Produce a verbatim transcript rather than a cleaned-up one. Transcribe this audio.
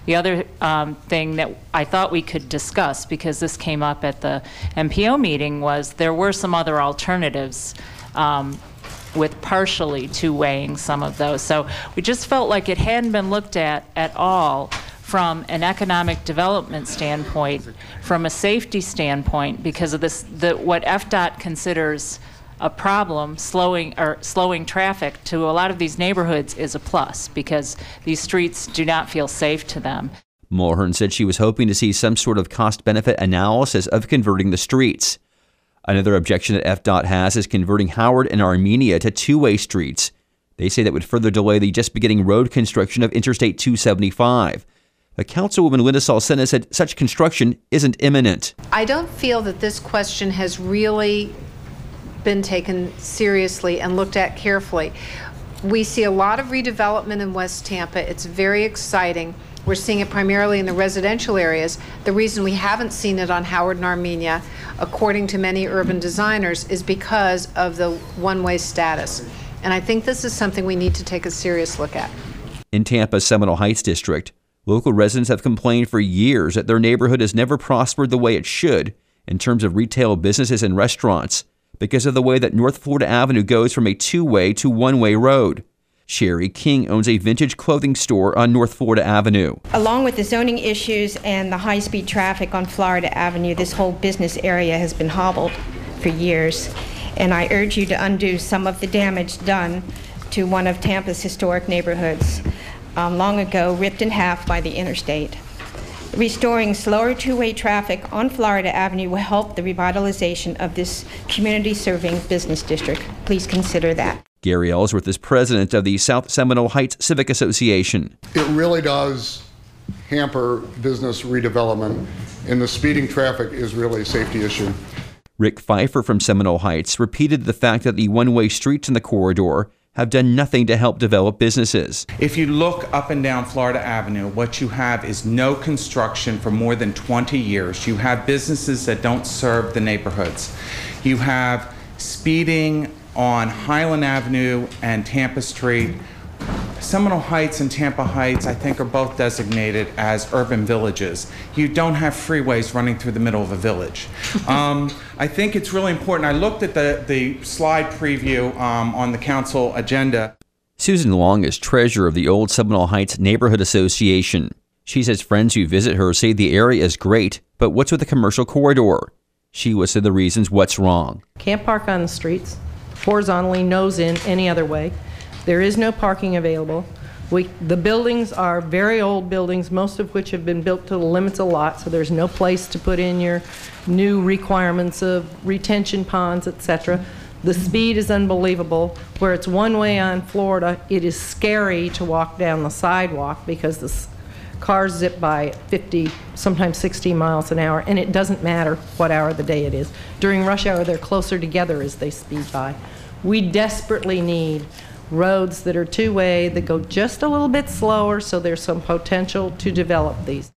The other um, thing that I thought we could discuss, because this came up at the M P O meeting, was there were some other alternatives um, with partially two-weighing some of those. So we just felt like it hadn't been looked at at all from an economic development standpoint, from a safety standpoint, because of this, the, what F D O T considers a problem, slowing or slowing traffic to a lot of these neighborhoods is a plus, because these streets do not feel safe to them. Mulhern said she was hoping to see some sort of cost-benefit analysis of converting the streets. Another objection that F D O T has is converting Howard and Armenia to two-way streets. They say that would further delay the just beginning road construction of Interstate two seventy-five. The Councilwoman Linda Salcena said such construction isn't imminent. I don't feel that this question has really been taken seriously and looked at carefully. We see a lot of redevelopment in West Tampa. It's very exciting. We're seeing it primarily in the residential areas. The reason we haven't seen it on Howard and Armenia, according to many urban designers, is because of the one-way status. And I think this is something we need to take a serious look at. In Tampa's Seminole Heights district, local residents have complained for years that their neighborhood has never prospered the way it should in terms of retail businesses and restaurants, because of the way that North Florida Avenue goes from a two-way to one-way road. Sherry King owns a vintage clothing store on North Florida Avenue. Along with the zoning issues and the high-speed traffic on Florida Avenue, this whole business area has been hobbled for years. And I urge you to undo some of the damage done to one of Tampa's historic neighborhoods, um, long ago ripped in half by the interstate. Restoring slower two-way traffic on Florida Avenue will help the revitalization of this community-serving business district. Please consider that. Gary Ellsworth is president of the South Seminole Heights Civic Association. It really does hamper business redevelopment, and the speeding traffic is really a safety issue. Rick Pfeiffer from Seminole Heights repeated the fact that the one-way streets in the corridor have done nothing to help develop businesses. If you look up and down Florida Avenue, what you have is no construction for more than twenty years. You have businesses that don't serve the neighborhoods. You have speeding on Highland Avenue and Tampa Street. Seminole Heights and Tampa Heights, I think, are both designated as urban villages. You don't have freeways running through the middle of a village. Um, I think it's really important. I looked at the, the slide preview um, on the council agenda. Susan Long is treasurer of the Old Seminole Heights Neighborhood Association. She says friends who visit her say the area is great, but what's with the commercial corridor? She listed the reasons what's wrong. Can't park on the streets, horizontally, nose in, any other way. There is no parking available. We, the buildings are very old buildings, most of which have been built to the limits of lot, so there's no place to put in your new requirements of retention ponds, et cetera. The speed is unbelievable. Where it's one way on Florida, it is scary to walk down the sidewalk because the cars zip by fifty, sometimes sixty miles an hour, and it doesn't matter what hour of the day it is. During rush hour, they're closer together as they speed by. We desperately need roads that are two-way, that go just a little bit slower, so there's some potential to develop these.